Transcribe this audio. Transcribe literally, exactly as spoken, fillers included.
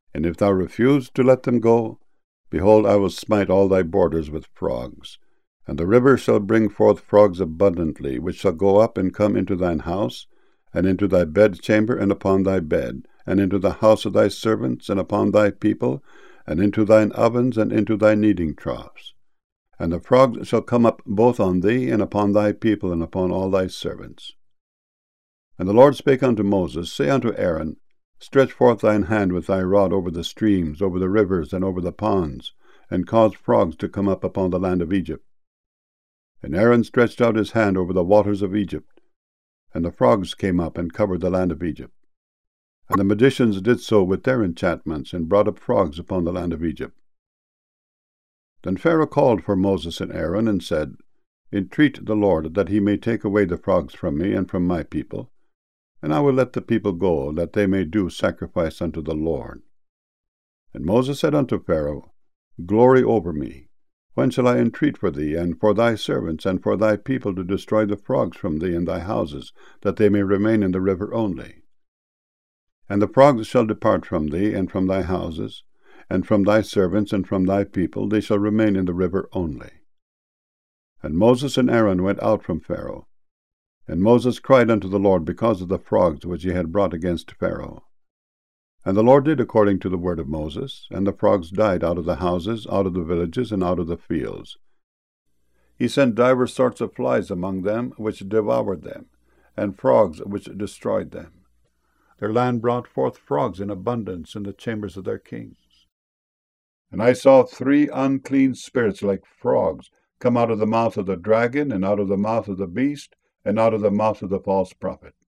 And if thou refuse to let them go, behold, I will smite all thy borders with frogs. And the river shall bring forth frogs abundantly, which shall go up and come into thine house, and into thy bedchamber, and upon thy bed, and into the house of thy servants, and upon thy people, and into thine ovens, and into thy kneading troughs. And the frogs shall come up both on thee, and upon thy people, and upon all thy servants. And the Lord spake unto Moses, Say unto Aaron, Stretch forth thine hand with thy rod over the streams, over the rivers, and over the ponds, and cause frogs to come up upon the land of Egypt. And Aaron stretched out his hand over the waters of Egypt, and the frogs came up and covered the land of Egypt. And the magicians did so with their enchantments, and brought up frogs upon the land of Egypt. Then Pharaoh called for Moses and Aaron, and said, Entreat the Lord that he may take away the frogs from me and from my people, and I will let the people go, that they may do sacrifice unto the Lord. And Moses said unto Pharaoh, Glory over me. When shall I entreat for thee, and for thy servants, and for thy people, to destroy the frogs from thee and thy houses, that they may remain in the river only? And the frogs shall depart from thee, and from thy houses, and from thy servants, and from thy people, they shall remain in the river only. And Moses and Aaron went out from Pharaoh. And Moses cried unto the Lord because of the frogs which he had brought against Pharaoh. And the Lord did according to the word of Moses, and the frogs died out of the houses, out of the villages, and out of the fields. He sent divers sorts of flies among them, which devoured them, and frogs which destroyed them. Their land brought forth frogs in abundance in the chambers of their kings. And I saw three unclean spirits like frogs come out of the mouth of the dragon, and out of the mouth of the beast, and out of the mouth of the false prophet.